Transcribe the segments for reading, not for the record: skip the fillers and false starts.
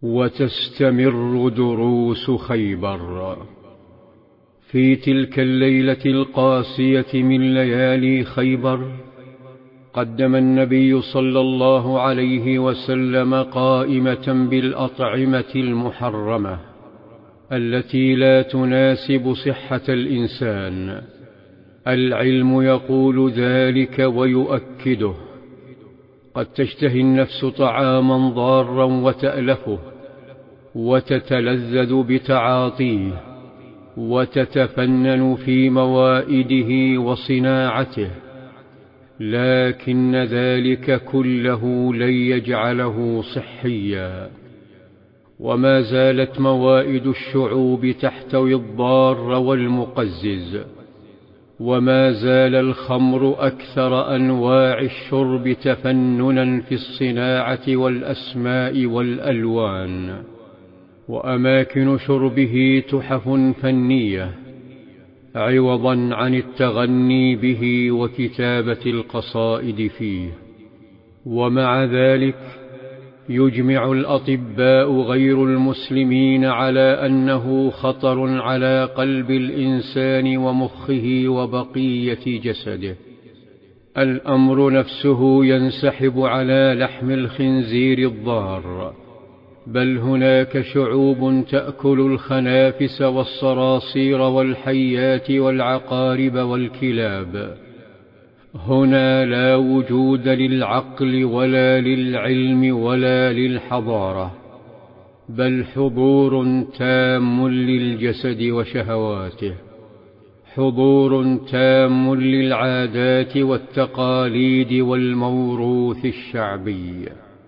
وتستمر دروس خيبر. في تلك الليلة القاسية من ليالي خيبر قدم النبي صلى الله عليه وسلم قائمة بالأطعمة المحرمة التي لا تناسب صحة الإنسان. العلم يقول ذلك ويؤكده. قد تشتهي النفس طعاما ضارا وتألفه وتتلذذ بتعاطيه وتتفنن في موائده وصناعته، لكن ذلك كله لن يجعله صحيا. وما زالت موائد الشعوب تحتوي الضار والمقزز، وما زال الخمر أكثر أنواع الشرب تفننا في الصناعة والأسماء والألوان، وأماكن شربه تحف فنية عوضا عن التغني به وكتابة القصائد فيه. ومع ذلك يجمع الأطباء غير المسلمين على أنه خطر على قلب الإنسان ومخه وبقية جسده. الأمر نفسه ينسحب على لحم الخنزير الضار، بل هناك شعوب تأكل الخنافس والصراصير والحيات والعقارب والكلاب. هنا لا وجود للعقل ولا للعلم ولا للحضارة، بل حضور تام للجسد وشهواته، حضور تام للعادات والتقاليد والموروث الشعبي.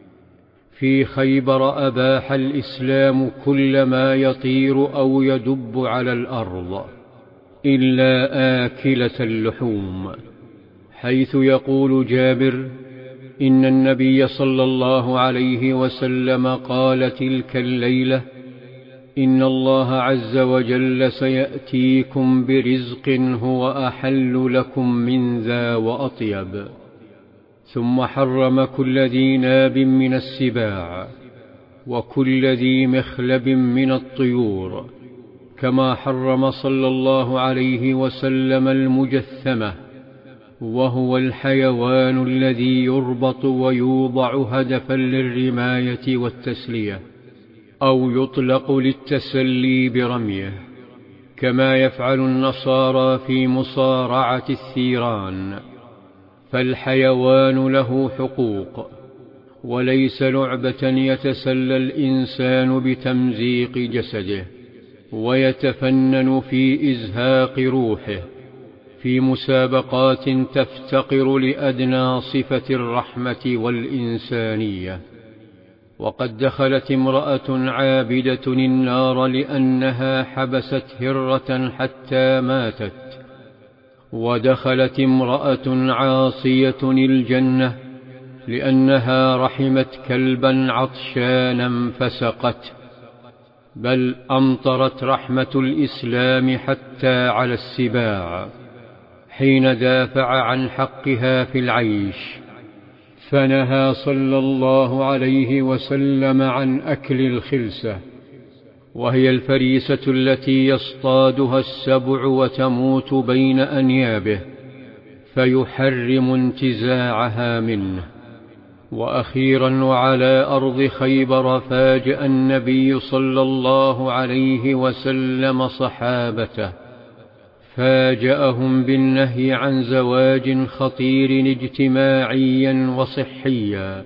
في خيبر أباح الإسلام كل ما يطير أو يدب على الأرض إلا آكلة اللحوم، حيث يقول جابر إن النبي صلى الله عليه وسلم قال تلك الليلة: إن الله عز وجل سيأتيكم برزق هو أحل لكم من ذا وأطيب. ثم حرم كل ذي ناب من السباع وكل ذي مخلب من الطيور، كما حرم صلى الله عليه وسلم المجثمة، وهو الحيوان الذي يربط ويوضع هدفا للرماية والتسلية، أو يطلق للتسلي برميه، كما يفعل النصارى في مصارعة الثيران. فالحيوان له حقوق، وليس لعبة يتسلى الإنسان بتمزيق جسده ويتفنن في إزهاق روحه في مسابقات تفتقر لأدنى صفة الرحمة والإنسانية. وقد دخلت امرأة عابدة النار لأنها حبست هرة حتى ماتت، ودخلت امرأة عاصية الجنة لأنها رحمت كلبا عطشانا فسقته. بل أمطرت رحمة الإسلام حتى على السباع حين دافع عن حقها في العيش، فنهى صلى الله عليه وسلم عن أكل الخلسة، وهي الفريسة التي يصطادها السبع وتموت بين أنيابه، فيحرم انتزاعها منه. وأخيرا وعلى أرض خيبر فاجأ النبي صلى الله عليه وسلم صحابته، فاجأهم بالنهي عن زواج خطير اجتماعيا وصحيا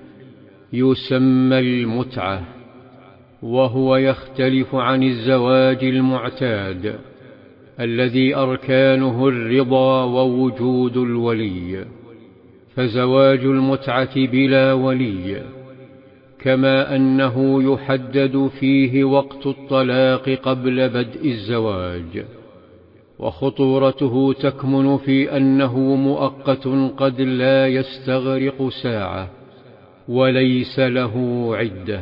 يسمى المتعة، وهو يختلف عن الزواج المعتاد الذي أركانه الرضا ووجود الولي. فزواج المتعة بلا ولي، كما أنه يحدد فيه وقت الطلاق قبل بدء الزواج، وخطورته تكمن في أنه مؤقت قد لا يستغرق ساعة وليس له عدة،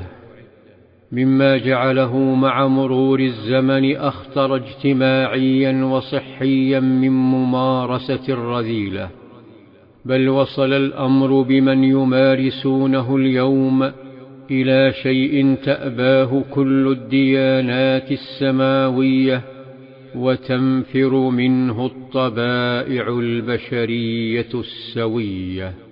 مما جعله مع مرور الزمن أخطر اجتماعيا وصحيا من ممارسة الرذيلة. بل وصل الأمر بمن يمارسونه اليوم إلى شيء تأباه كل الديانات السماوية وتنفر منه الطبائع البشرية السوية.